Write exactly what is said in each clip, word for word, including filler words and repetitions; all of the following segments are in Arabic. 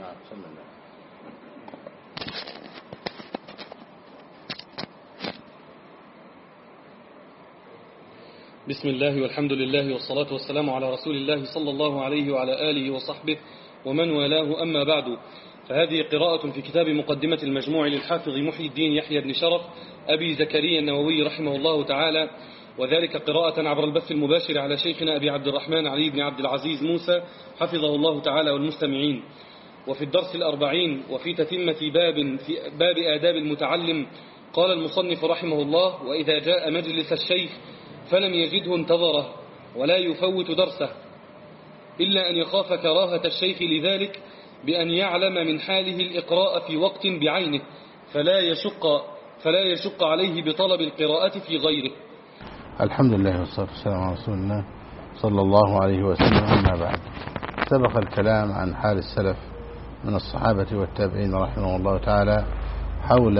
بسم الله والحمد لله والصلاة والسلام على رسول الله صلى الله عليه وعلى آله وصحبه ومن والاه، أما بعد، فهذه قراءة في كتاب مقدمة المجموع للحافظ محي الدين يحيى بن شرف أبي زكريا النووي رحمه الله تعالى، وذلك قراءة عبر البث المباشر على شيخنا أبي عبد الرحمن علي بن عبد العزيز موسى حفظه الله تعالى والمستمعين. وفي الدرس الأربعين وفي تتمة باب في باب آداب المتعلم قال المصنف رحمه الله: وإذا جاء مجلس الشيخ فلم يجده انتظره ولا يفوت درسه، إلا أن يخاف كراهة الشيخ لذلك بأن يعلم من حاله الإقراء في وقت بعينه، فلا يشق, فلا يشق عليه بطلب القراءة في غيره. الحمد لله والصلاة والسلام على رسول الله صلى الله عليه وسلم. أما بعد، سبق الكلام عن حال السلف من الصحابة والتابعين رحمه الله تعالى حول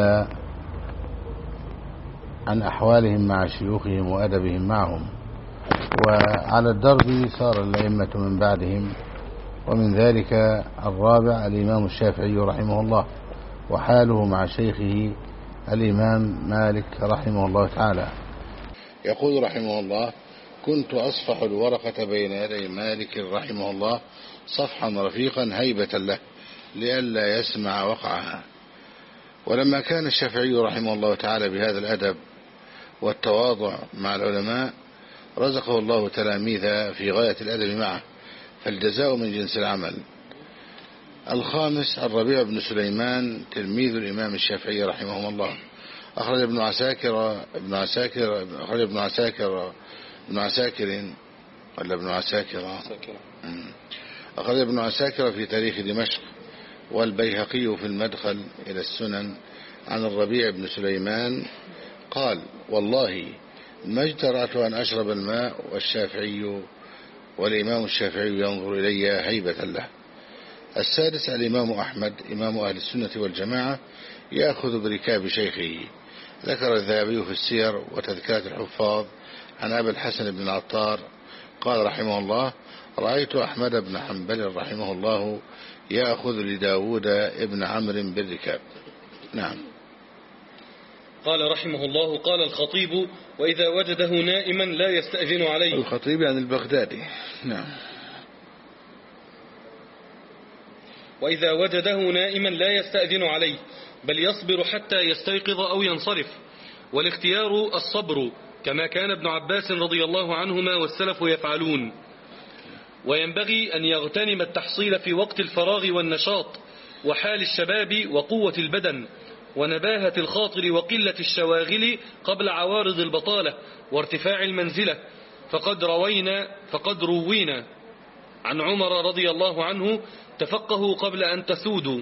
عن أحوالهم مع شيوخهم وأدبهم معهم، وعلى الدرب صار الأئمة من بعدهم، ومن ذلك الرابع الإمام الشافعي رحمه الله وحاله مع شيخه الإمام مالك رحمه الله تعالى. يقول رحمه الله: كنت أصفح الورقة بين يدي مالك رحمه الله صفحا رفيقا هيبة له لئلا يسمع وقعها. ولما كان الشافعي رحمه الله تعالى بهذا الأدب والتواضع مع العلماء رزقه الله تلاميذ في غاية الأدب معه، فالجزاء من جنس العمل. الخامس الربيع بن سليمان تلميذ الإمام الشافعي رحمه الله، أخرج ابن عساكر ابن عساكر أخرج ابن عساكر ابن عساكر ولا ابن عساكر أخرج ابن عساكر في تاريخ دمشق، والبيهقي في المدخل إلى السنن عن الربيع بن سليمان قال: والله ما اجترأت أن أشرب الماء والشافعي والإمام الشافعي ينظر إلي هيبة له. السادس الإمام أحمد إمام أهل السنة والجماعة يأخذ بركاب شيخه. ذكر الذهبي في السير وتذكرة الحفاظ عن أبي الحسن بن العطار قال رحمه الله: رأيت أحمد بن حنبل رحمه الله يأخذ لداود ابن عمرو بالركاب. نعم. قال رحمه الله: قال الخطيب: وإذا وجده نائما لا يستأذن عليه. الخطيب يعني البغدادي. نعم. وإذا وجده نائما لا يستأذن عليه، بل يصبر حتى يستيقظ أو ينصرف. والاختيار الصبر، كما كان ابن عباس رضي الله عنهما والسلف يفعلون. وينبغي أن يغتنم التحصيل في وقت الفراغ والنشاط وحال الشباب وقوة البدن ونباهة الخاطر وقلة الشواغل قبل عوارض البطالة وارتفاع المنزلة. فقد روينا فقد روينا عن عمر رضي الله عنه: تفقهوا قبل أن تسودوا.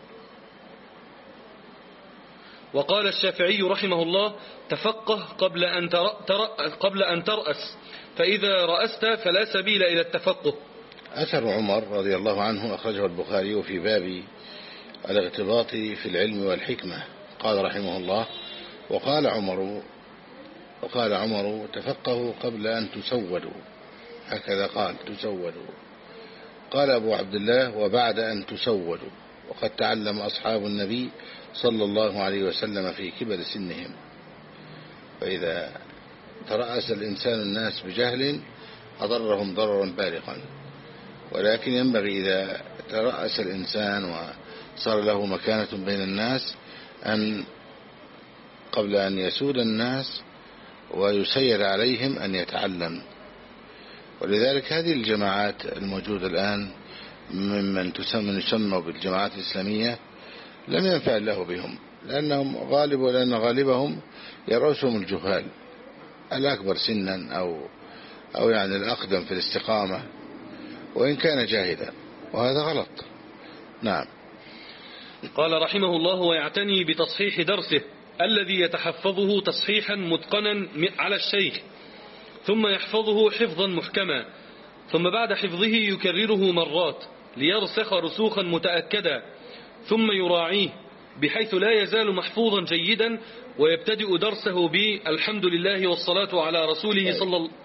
وقال الشافعي رحمه الله: تفقه قبل أن قبل أن ترأس، فإذا رأست فلا سبيل إلى التفقه. أثر عمر رضي الله عنه أخرجه البخاري في باب الاغتباط في العلم والحكمة. قال رحمه الله: وقال عمر وقال عمر تفقهوا قبل أن تسودوا، هكذا قال تسودوا. قال أبو عبد الله: وبعد أن تسودوا. وقد تعلم أصحاب النبي صلى الله عليه وسلم في كبر سنهم. فإذا ترأس الإنسان الناس بجهل أضرهم ضررا بالغا، ولكن ينبغي إذا ترأس الإنسان وصار له مكانة بين الناس أن قبل أن يسود الناس ويسير عليهم أن يتعلم. ولذلك هذه الجماعات الموجودة الآن ممن تسمى يسمى بالجماعات الإسلامية لم ينفع الله بهم، لأنهم غالب ولأن غالبهم يرأسهم الجهال الأكبر سنا أو أو يعني الأقدم في الاستقامة، وإن كان جاهدا، وهذا غلط. نعم. قال رحمه الله: ويعتني بتصحيح درسه الذي يتحفظه تصحيحا متقنا على الشيخ، ثم يحفظه حفظا محكما، ثم بعد حفظه يكرره مرات ليرسخ رسوخا متأكدا، ثم يراعيه بحيث لا يزال محفوظا جيدا، ويبتدئ درسه بالحمد لله والصلاة على رسوله صلى الله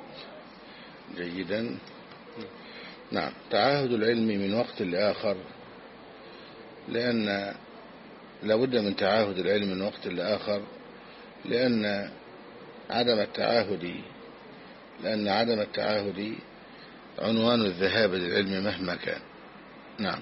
جيدا. نعم. تعاهد العلم من وقت لآخر لأن لابد من تعاهد العلم من وقت لآخر، لأن عدم التعاهد لأن عدم التعاهد عنوان الذهاب للعلم مهما كان. نعم.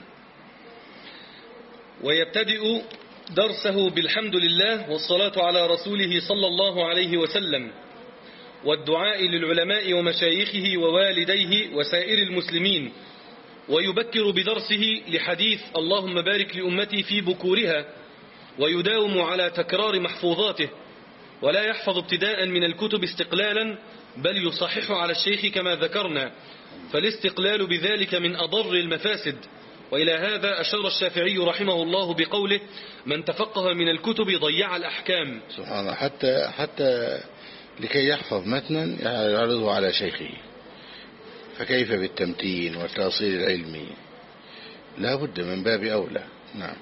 ويبتدئ درسه بالحمد لله والصلاة على رسوله صلى الله عليه وسلم والدعاء للعلماء ومشايخه ووالديه وسائر المسلمين، ويبكر بدرسه لحديث اللهم بارك لأمتي في بكورها، ويداوم على تكرار محفوظاته، ولا يحفظ ابتداء من الكتب استقلالا، بل يصحح على الشيخ كما ذكرنا، فالاستقلال بذلك من أضر المفاسد. وإلى هذا أشار الشافعي رحمه الله بقوله من تفقه من الكتب ضيع الأحكام. سبحان الله. حتى, حتى لكي يحفظ متنا يعرضه على شيخه، فكيف بالتمتين والتأصيل العلمي؟ لا بد من باب أولى. نعم.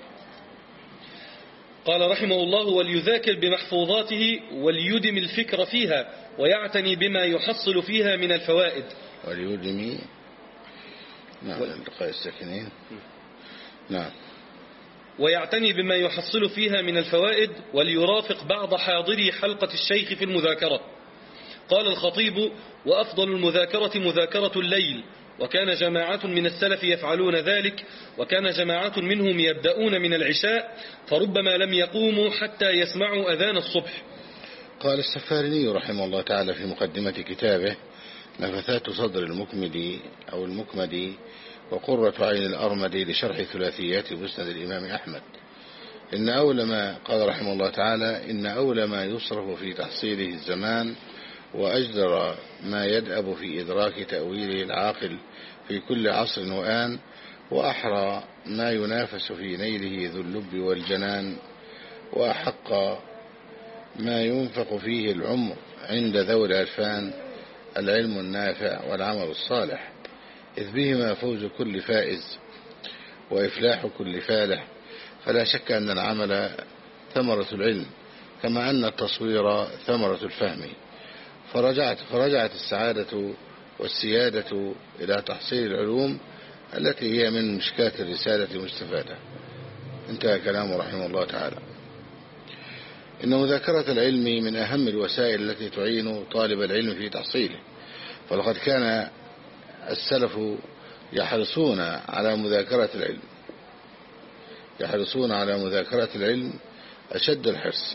قال رحمه الله وليذاكر بمحفوظاته وليدم الفكر فيها ويعتني بما يحصل فيها من الفوائد. وليدم نعم التقاء الساكنين. نعم. ويعتني بما يحصل فيها من الفوائد وليرافق بعض حاضري حلقة الشيخ في المذاكرة. قال الخطيب وأفضل المذاكرة مذاكرة الليل، وكان جماعة من السلف يفعلون ذلك، وكان جماعة منهم يبدأون من العشاء فربما لم يقوموا حتى يسمعوا أذان الصبح. قال السفاريني رحمه الله تعالى في مقدمة كتابه نفثات صدر المكمدي أو المكمدي وقرة عين الأرمدي لشرح ثلاثيات مسند الإمام أحمد، إن أول ما قال رحمه الله تعالى إن أول ما يصرف في تحصيله الزمان، وأجدر ما يدأب في إدراك تأويله العاقل في كل عصر وآن، وأحرى ما ينافس في نيله ذو اللب والجنان، وأحق ما ينفق فيه العمر عند ذوي العرفان العلم النافع والعمل الصالح، إذ بهما فوز كل فائز وإفلاح كل فالح. فلا شك أن العمل ثمرة العلم، كما أن التصوير ثمرة الفهم. فرجعت, فرجعت السعادة والسيادة إلى تحصيل العلوم التي هي من مشكاة الرسالة المستفادة. انتهى كلامه رحمه الله تعالى. إن مذاكرة العلم من أهم الوسائل التي تعين طالب العلم في تحصيله، فلقد كان السلف يحرصون على مذاكرة العلم يحرصون على مذاكرة العلم أشد الحرص.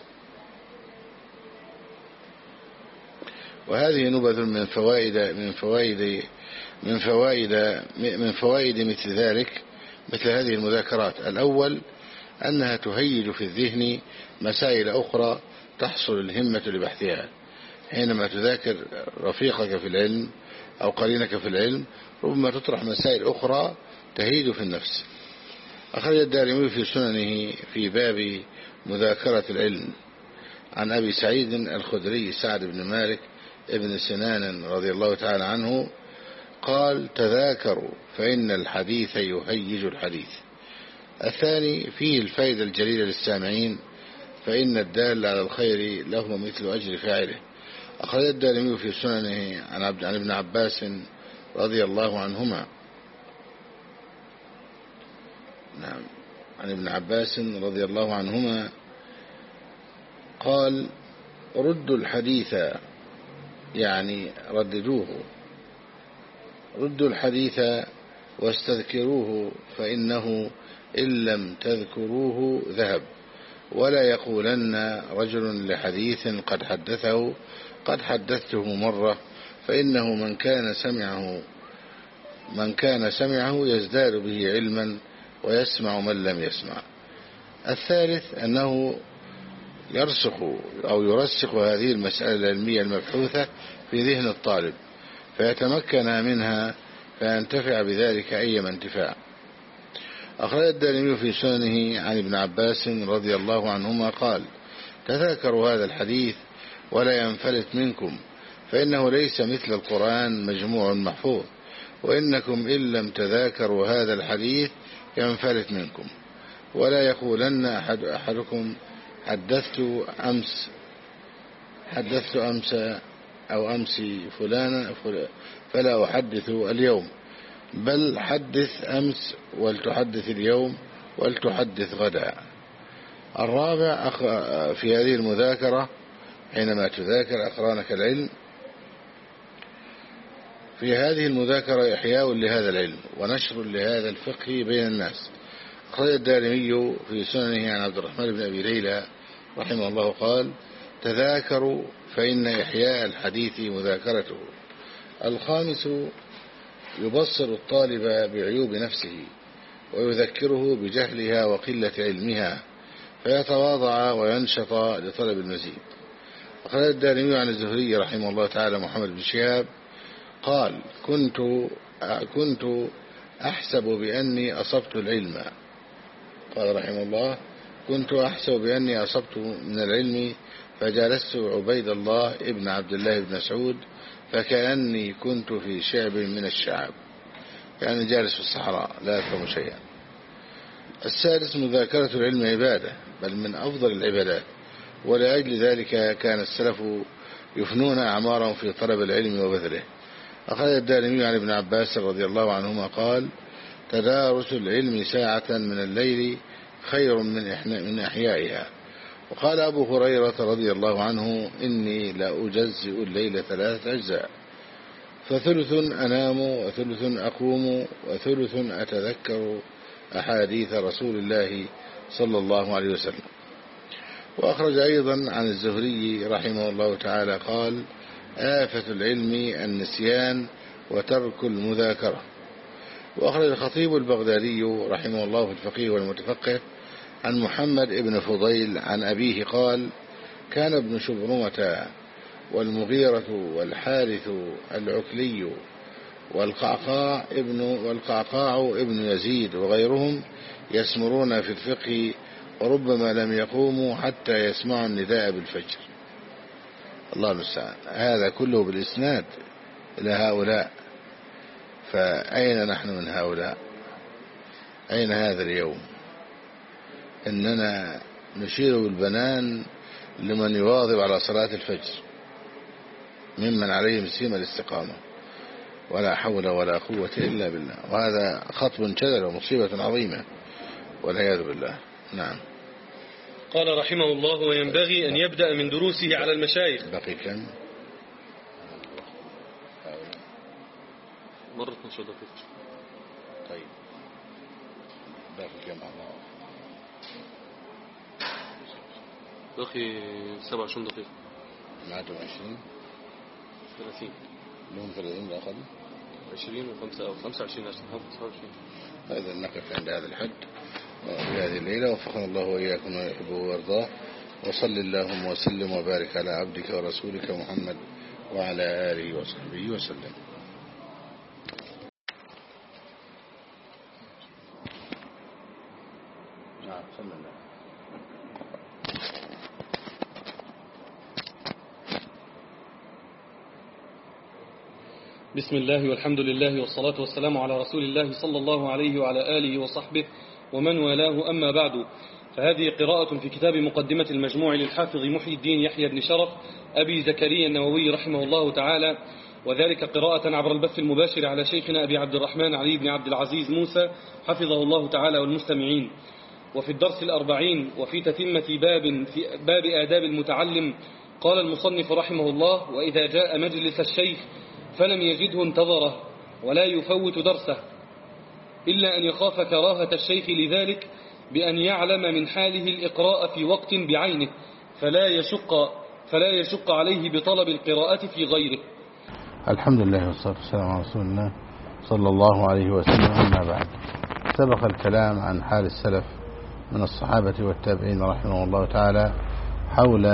وهذه نبذ من فوائد من فوائد من فوائد من فوائد مثل ذلك مثل هذه المذاكرات. الأول أنها تهيج في الذهن مسائل أخرى تحصل الهمة لبحثها. حينما تذاكر رفيقك في العلم أو قرينك في العلم ربما تطرح مسائل أخرى تهيج في النفس. أخرج الدارمي في سننه في باب مذاكرة العلم عن أبي سعيد الخدري سعد بن مالك ابن سنان رضي الله تعالى عنه قال تذاكروا فإن الحديث يهيج الحديث. الثاني فيه الفائدة الجليلة للسامعين، فإن الدال على الخير له مثل أجر فاعله. أخرج الدارمي في سننه عن ابن عباس رضي الله عنهما نعم عن ابن عباس رضي الله عنهما قال ردوا الحديث، يعني رددوه ردوا الحديث واستذكروه، فإنه إن لم تذكروه ذهب. ولا يقولن رجل لحديث قد حدثه قد حدثته مرة، فإنه من كان سمعه من كان سمعه يزداد به علما ويسمع من لم يسمع. الثالث أنه يرسخ أو يرسخ هذه المسألة العلمية المبحوثة في ذهن الطالب فيتمكن منها فينتفع بذلك أيما انتفاع. أخرج الدارمي في سننه عن ابن عباس رضي الله عنهما قال تذاكروا هذا الحديث ولا ينفلت منكم، فإنه ليس مثل القرآن مجموع محفوظ، وإنكم إن لم تذاكروا هذا الحديث ينفلت منكم. ولا يقولن أحد أحدكم حدثت أمس حدثت أمس أو أمس فلانا فلا أحدث اليوم، بل حدث أمس ولتحدث اليوم ولتحدث غدا. الرابع في هذه المذاكرة حينما تذاكر أقرانك العلم، في هذه المذاكرة إحياء لهذا العلم ونشر لهذا الفقه بين الناس. أخرج الدارمي في سننه عن عبد الرحمن بن أبي ليلى رحمه الله قال: تذاكروا فإن إحياء الحديث مذاكرته. الخامس يبصر الطالب بعيوب نفسه ويذكره بجهلها وقلة علمها فيتواضع وينشط لطلب المزيد. أخرج الدارمي عن الزهري رحمه الله تعالى محمد بن شهاب قال: كنت كنت أحسب بأني أصبت العلم. قال رحمه الله: كنت أحسب بأني أصبت من العلم فجلست عبيد الله ابن عبد الله بن مسعود فكأني كنت في شعب من الشعب، يعني جالس في الصحراء لا أفهم شيئا. السادس مذاكرة العلم عبادة، بل من أفضل العبادات، ولأجل ذلك كان السلف يفنون أعمارهم في طلب العلم وبذله. أخرج الدارمي عن ابن عباس رضي الله عنهما قال: تدارس العلم ساعة من الليل خير من إحيائها. وقال أبو هريرة رضي الله عنه: إني لا أجزئ الليل ثلاثة أجزاء، فثلث أنام وثلث أقوم وثلث أتذكر أحاديث رسول الله صلى الله عليه وسلم. وأخرج أيضا عن الزهري رحمه الله تعالى قال: آفة العلم النسيان وترك المذاكرة. وأخرج الخطيب البغدادي رحمه الله في الفقيه والمتفقه عن محمد بن فضيل عن أبيه قال: كان ابن شبرمة والمغيرة والحارث العكلي والقعقاع ابن, والقعقاع ابن يزيد وغيرهم يسمرون في الفقه، وربما لم يقوموا حتى يسمعوا النداء بالفجر. الله المستعان. هذا كله بالإسناد إلى هؤلاء، فأين نحن من هؤلاء؟ أين هذا اليوم؟ إننا نشير بالبنان لمن يواظب على صلاة الفجر ممن عليهم سيما الاستقامة، ولا حول ولا قوة إلا بالله. وهذا خطب شذر ومصيبة عظيمة والعياذ بالله. نعم. قال رحمه الله: وينبغي أن يبدأ من دروسه على المشايخ. بقي كم؟ مرة اثناشر دقيقة. طيب باقي كم؟ باقي سبعة وعشرين دقيقة. معدهم عشرين ثلاثين لهم ثلاثين بأقل عشرين وخمسة أو خمسة وعشرين عشرين خمسة وعشرين. هذا نقف عند هذا الحد في هذه الليلة. وفقنا الله وإياكم ويحبه ويرضاه. وصل اللهم وسلم وبارك على عبدك ورسولك محمد وعلى آله وصحبه وسلم. نعم صلى الله. بسم الله والحمد لله والصلاة والسلام على رسول الله صلى الله عليه وعلى آله وصحبه ومن والاه، أما بعد، فهذه قراءة في كتاب مقدمة المجموع للحافظ محي الدين يحيى بن شرف أبي زكريا النووي رحمه الله تعالى، وذلك قراءة عبر البث المباشر على شيخنا أبي عبد الرحمن علي بن عبد العزيز موسى حفظه الله تعالى والمستمعين. وفي الدرس الأربعين وفي تتمة باب, في باب آداب المتعلم قال المصنف رحمه الله: وإذا جاء مجلس الشيخ فلم يجده انتظره ولا يفوت درسه، إلا أن يخاف كراهة الشيخ لذلك بأن يعلم من حاله الإقراء في وقت بعينه فلا يشق, فلا يشق عليه بطلب القراءة في غيره. الحمد لله والصلاة والسلام على رسول الله صلى الله عليه وسلم. أما بعد، سبق الكلام عن حال السلف من الصحابة والتابعين رحمه الله تعالى حول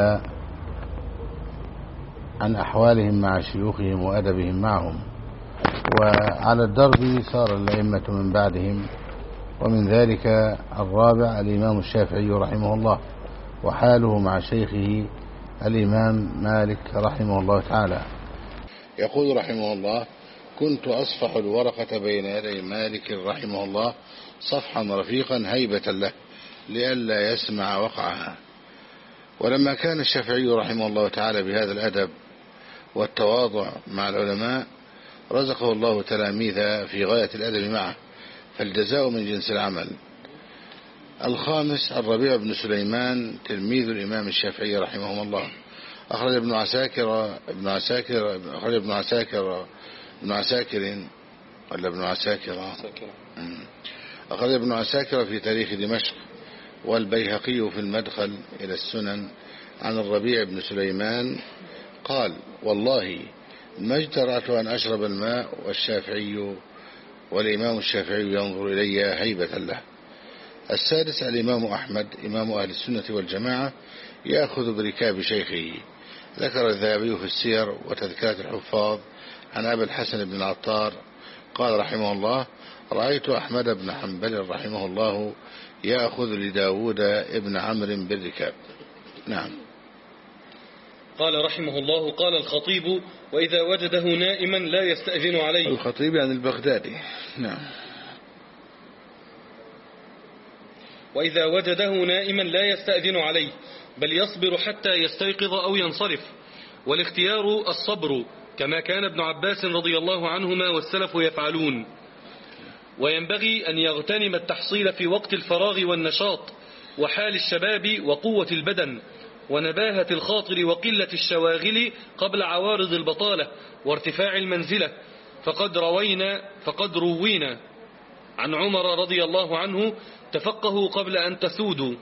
عن أحوالهم مع شيوخهم وأدبهم معهم، وعلى الدرب صار الأئمة من بعدهم، ومن ذلك الرابع الإمام الشافعي رحمه الله وحاله مع شيخه الإمام مالك رحمه الله تعالى. يقول رحمه الله: كنت أصفح الورقة بين يدي مالك رحمه الله صفحا رفيقا هيبة له لئلا يسمع وقعها. ولما كان الشافعي رحمه الله تعالى بهذا الأدب والتواضع مع العلماء رزقه الله تلاميذ في غاية الأدب معه، فالجزاء من جنس العمل. الخامس الربيع بن سليمان تلميذ الإمام الشافعي رحمه الله، أخرج ابن عساكر ابن عساكر أخرج ابن عساكر ابن عساكر ولا ابن عساكر أخرج ابن عساكر في تاريخ دمشق، والبيهقي في المدخل إلى السنن عن الربيع بن سليمان قال: والله ما اجترأت أن أشرب الماء والشافعي والإمام الشافعي ينظر إلي هيبة له. السادس الإمام أحمد إمام أهل السنة والجماعة يأخذ بركاب شيخه. ذكر الذهبي في السير وتذكرة الحفاظ عن أبي الحسن بن العطار قال رحمه الله: رأيت أحمد بن حنبل رحمه الله يأخذ لداود ابن عمرو بالركاب. نعم. قال رحمه الله: قال الخطيب: وإذا وجده نائما لا يستأذن عليه. الخطيب يعني البغدادي. نعم. وإذا وجده نائما لا يستأذن عليه، بل يصبر حتى يستيقظ أو ينصرف، والاختيار الصبر كما كان ابن عباس رضي الله عنهما والسلف يفعلون. وينبغي أن يغتنم التحصيل في وقت الفراغ والنشاط وحال الشباب وقوة البدن ونباهة الخاطر وقلة الشواغل قبل عوارض البطالة وارتفاع المنزلة. فقد روينا فقد روينا عن عمر رضي الله عنه: تفقهوا قبل أن تسودوا.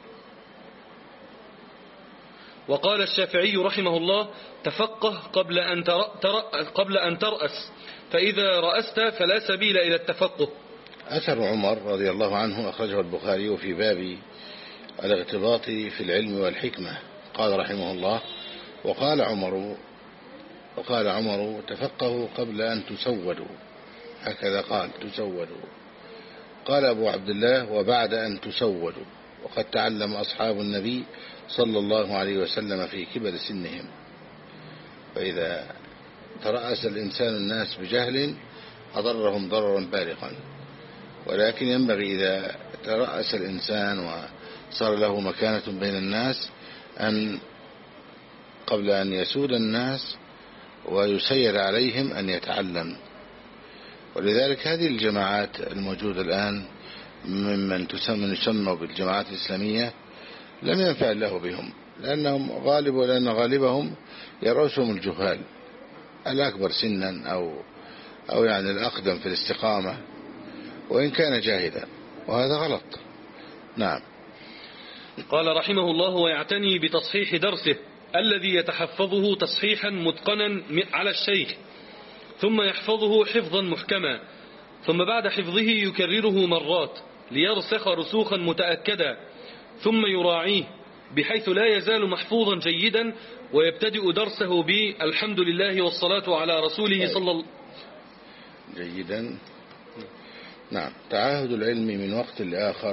وقال الشافعي رحمه الله: تفقه قبل أن قبل أن ترأس، فإذا رأست فلا سبيل إلى التفقه. أثر عمر رضي الله عنه أخرجه البخاري في باب الاغتباط في العلم والحكمة. قال رحمه الله: وقال عمر وقال عمر تفقهوا قبل أن تسودوا، هكذا قال: تسودوا. قال أبو عبد الله: وبعد أن تسودوا. وقد تعلم أصحاب النبي صلى الله عليه وسلم في كبر سنهم، فإذا ترأس الإنسان الناس بجهل أضرهم ضررا بالغا، ولكن ينبغي إذا ترأس الإنسان وصار له مكانة بين الناس أن قبل أن يسود الناس ويسير عليهم أن يتعلم. ولذلك هذه الجماعات الموجودة الآن ممن تسمى يسمى بالجماعات الإسلامية لم ينفع الله بهم، لأنهم غالب لأن غالبهم يرؤسهم الجهال الأكبر سنا أو أو يعني الأقدم في الاستقامة، وإن كان جاهدا، وهذا غلط. نعم. قال رحمه الله: ويعتني بتصحيح درسه الذي يتحفظه تصحيحا متقنا على الشيخ، ثم يحفظه حفظا محكما، ثم بعد حفظه يكرره مرات ليرسخ رسوخا متأكدا، ثم يراعيه بحيث لا يزال محفوظا جيدا، ويبتدئ درسه بالحمد لله والصلاة على رسوله صلى الله جيدا. نعم. تعاهد العلم من وقت لآخر،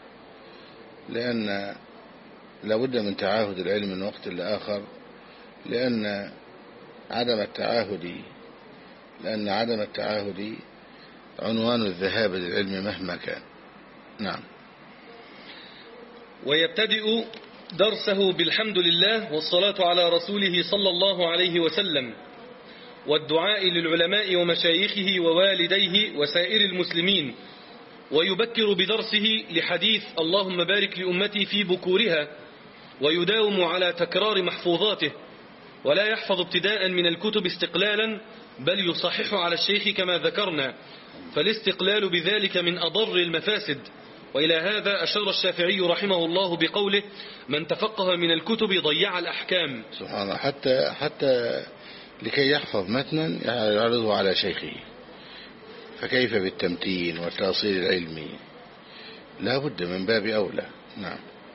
لأن لابد من تعاهد العلم من وقت لآخر، لأن عدم التعاهد لأن عدم التعاهد عنوان الذهاب للعلم مهما كان. نعم. ويبتدئ درسه بالحمد لله والصلاة على رسوله صلى الله عليه وسلم، والدعاء للعلماء ومشايخه ووالديه وسائر المسلمين، ويبكر بدرسه لحديث اللهم بارك لأمتي في بكورها، ويداوم على تكرار محفوظاته، ولا يحفظ ابتداء من الكتب استقلالا، بل يصحح على الشيخ كما ذكرنا، فالاستقلال بذلك من أضر المفاسد. وإلى هذا أشار الشافعي رحمه الله بقوله: من تفقه من الكتب ضيع الأحكام. سبحان الله. حتى حتى لكي يحفظ متنا يعرضه على شيخه، فكيف بالتمتين والتأصيل العلمي؟ لا بد من باب أولى. نعم.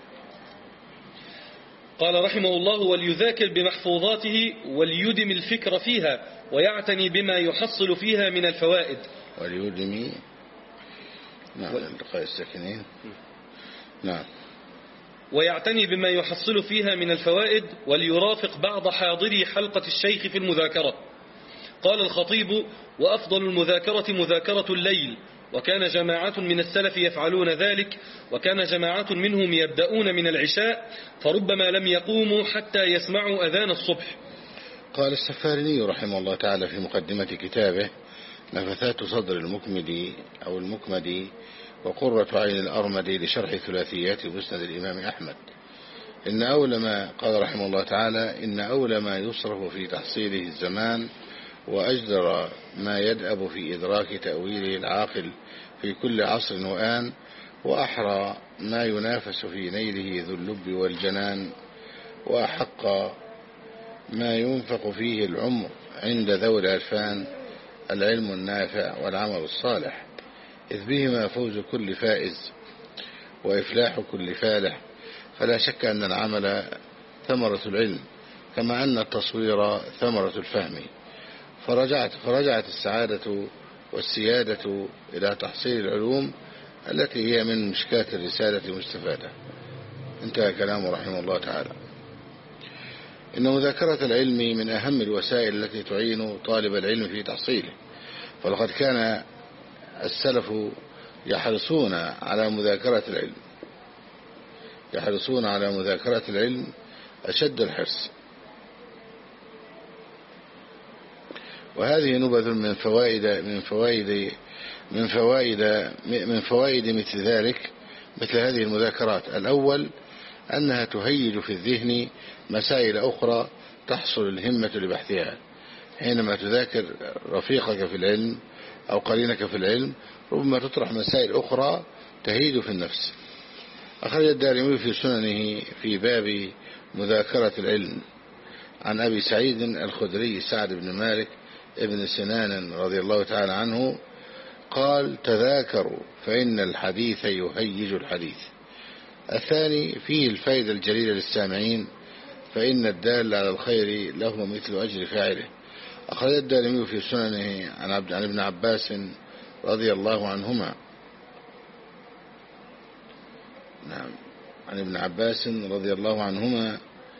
قال رحمه الله: وليذاكر بمحفوظاته وليدم الفكر فيها، ويعتني بما يحصل فيها من الفوائد. وليدم نعم التقاء الساكنين. نعم. ويعتني بما يحصل فيها من الفوائد، وليرافق بعض حاضري حلقة الشيخ في المذاكرة. قال الخطيب: وأفضل المذاكرة مذاكرة الليل، وكان جماعة من السلف يفعلون ذلك، وكان جماعة منهم يبدأون من العشاء، فربما لم يقوموا حتى يسمعوا أذان الصبح. قال السفاريني رحمه الله تعالى في مقدمة كتابه نفثات صدر المكمدي أو المكمدي: وقرة عين الأرمدي لشرح ثلاثيات مسند الإمام أحمد. إن أول ما قال رحمه الله تعالى إن أول ما يصرف في تحصيله الزمان، وأجدر ما يدأب في إدراك تأويله العاقل في كل عصر وآن، وأحرى ما ينافس في نيله ذو اللب والجنان، وأحق ما ينفق فيه العمر عند ذوي العرفان، العلم النافع والعمل الصالح، إذ بهما فوز كل فائز وإفلاح كل فالح. فلا شك أن العمل ثمرة العلم، كما أن التصوير ثمرة الفهم. فرجعت, فرجعت السعادة والسيادة إلى تحصيل العلوم التي هي من مشكاة الرسالة المستفادة. انتهى كلامه رحمه الله تعالى. إن مذاكرة العلم من أهم الوسائل التي تعين طالب العلم في تحصيله، فلقد كان السلف يحرصون على مذاكرة العلم يحرصون على مذاكرة العلم أشد الحرص. وهذه نبذ من فوائد من فوائد من فوائد من فوائد مثل ذلك مثل هذه المذاكرات. الأول أنها تهيج في الذهن مسائل أخرى تحصل الهمة لبحثها. حينما تذاكر رفيقك في العلم أو قرينك في العلم، ربما تطرح مسائل أخرى تهيج في النفس. أخرج الدارمي في سننه في باب مذاكرة العلم عن أبي سعيد الخدري سعد بن مالك ابن سنان رضي الله تعالى عنه قال: تذاكروا فإن الحديث يهيج الحديث. الثاني فيه الفائدة الجليلة للسامعين، فإن الدال على الخير له مثل أجر فاعله. أخرج الدارمي في سننه عن ابن عباس رضي الله عنهما نعم عن ابن عباس رضي الله عنهما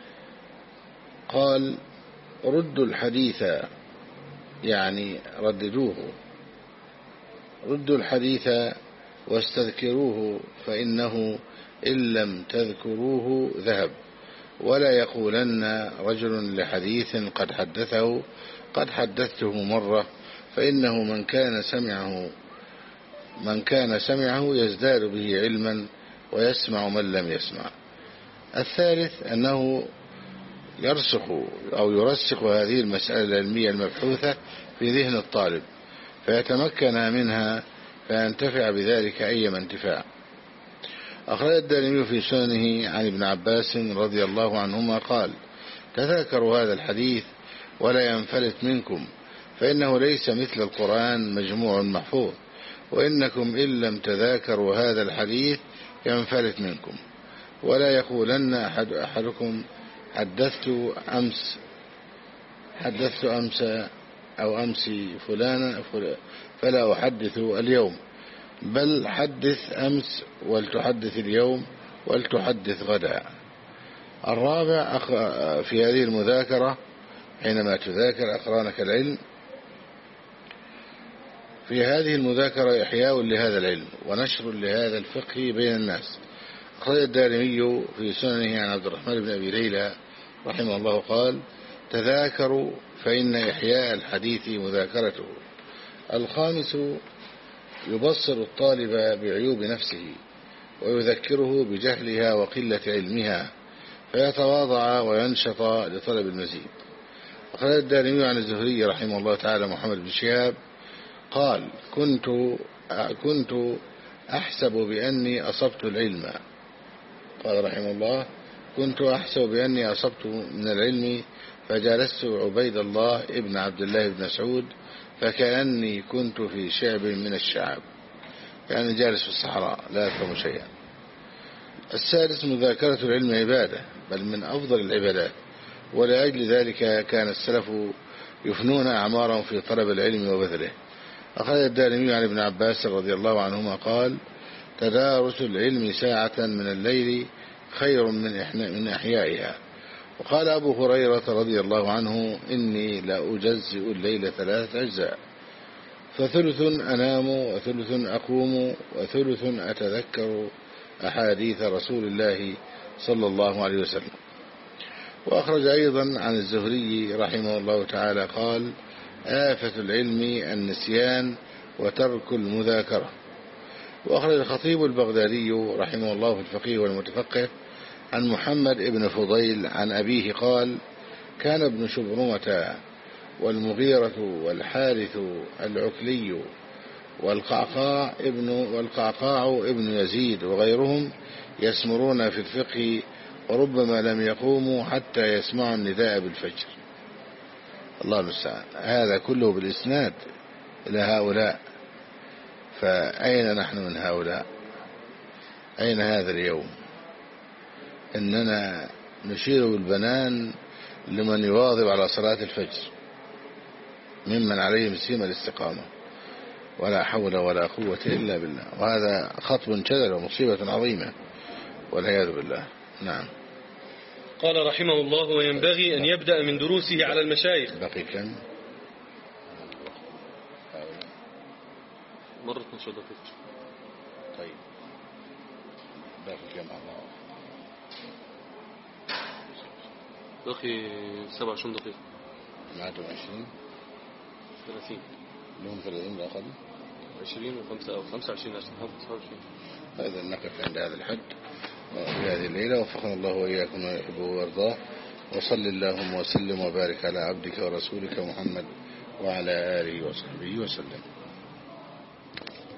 قال: ردوا الحديث، يعني رددوه ردوا الحديث واستذكروه، فإنه إن لم تذكروه ذهب. ولا يقولن رجل لحديث قد حدثه قد حدثته مرة، فإنه من كان سمعه من كان سمعه يزداد به علما ويسمع من لم يسمع. الثالث أنه يرسخ أو يرسخ هذه المسألة العلمية المبحوثة في ذهن الطالب، فيتمكن منها فينتفع بذلك أيما انتفاع. أخرج الدارمي في سننه عن ابن عباس رضي الله عنهما قال: تذاكروا هذا الحديث ولا ينفلت منكم، فإنه ليس مثل القرآن مجموع محفوظ، وإنكم إن لم تذاكروا هذا الحديث ينفلت منكم. ولا يقولن أحد أحدكم حدثت أمس حدثت أمس أو أمس فلانا فلا أحدث اليوم، بل حدث أمس ولتحدث اليوم ولتحدث غدا. الرابع في هذه المذاكرة حينما تذاكر أقرانك العلم، في هذه المذاكرة إحياء لهذا العلم ونشر لهذا الفقه بين الناس. أخرج الدارمي في سننه عن عبد الرحمن بن أبي ليلى رحمه الله قال: تذاكروا فإن إحياء الحديث مذاكرته. الخامس يبصر الطالب بعيوب نفسه ويذكره بجهلها وقلة علمها، فيتواضع وينشط لطلب المزيد. أخرج الدارمي عن الزهري رحمه الله تعالى محمد بن شهاب قال: كنت كنت أحسب بأني أصبت العلم قال رحمه الله: كنت أحسب بأني أصبت من العلم، فجلست عبيد الله ابن عبد الله بن مسعود فكأني كنت في شعب من الشعاب، يعني جالس في الصحراء لا أفهم شيئا. السادس مذاكرة العلم عبادة، بل من أفضل العبادات، ولأجل ذلك كان السلف يفنون أعمارهم في طلب العلم وبذله. أخرج الدارمي عن ابن عباس رضي الله عنهما قال: تدارس العلم ساعة من الليل خير من إحيائها. وقال أبو هريرة رضي الله عنه: إني لا أجزئ الليل ثلاثة أجزاء، فثلث أنام وثلث أقوم وثلث أتذكر أحاديث رسول الله صلى الله عليه وسلم. وأخرج أيضا عن الزهري رحمه الله تعالى قال: آفة العلم النسيان وترك المذاكرة. وأخرج الخطيب البغدادي رحمه الله في الفقيه والمتفقه عن محمد بن فضيل عن أبيه قال: كان ابن شبرمة والمغيرة والحارث العكلي والقعقاع ابن, والقعقاع ابن يزيد وغيرهم يسمرون في الفقه، وربما لم يقوموا حتى يسمعوا النداء بالفجر. الله المستعان. هذا كله بالإسناد إلى هؤلاء، فأين نحن من هؤلاء؟ أين هذا اليوم؟ إننا نشير بالبنان لمن يواظب على صلاة الفجر ممن عليهم سيم الاستقامة، ولا حول ولا قوة إلا بالله. وهذا خطب شذر ومصيبة عظيمة والعياذ بالله. نعم. قال رحمه الله: وينبغي أن يبدأ من دروسه على المشايخ. بقي كم؟ مرة اثناشر دقيقة. طيب باقي كم؟ الله باقي سبعة وعشرين دقيقة. معتم عشرين ثلاثين لهم ثلاثين لا أقل. عشرين وخمسة أو خمسة وعشرين عشرين خمسة وعشرين. هذا نقف عند هذا الحد في هذه الليلة، وفقنا الله وإياكم ما يحبه ويرضاه. وصل اللهم وسلم وبارك على عبدك ورسولك محمد وعلى آله وصحبه وسلم.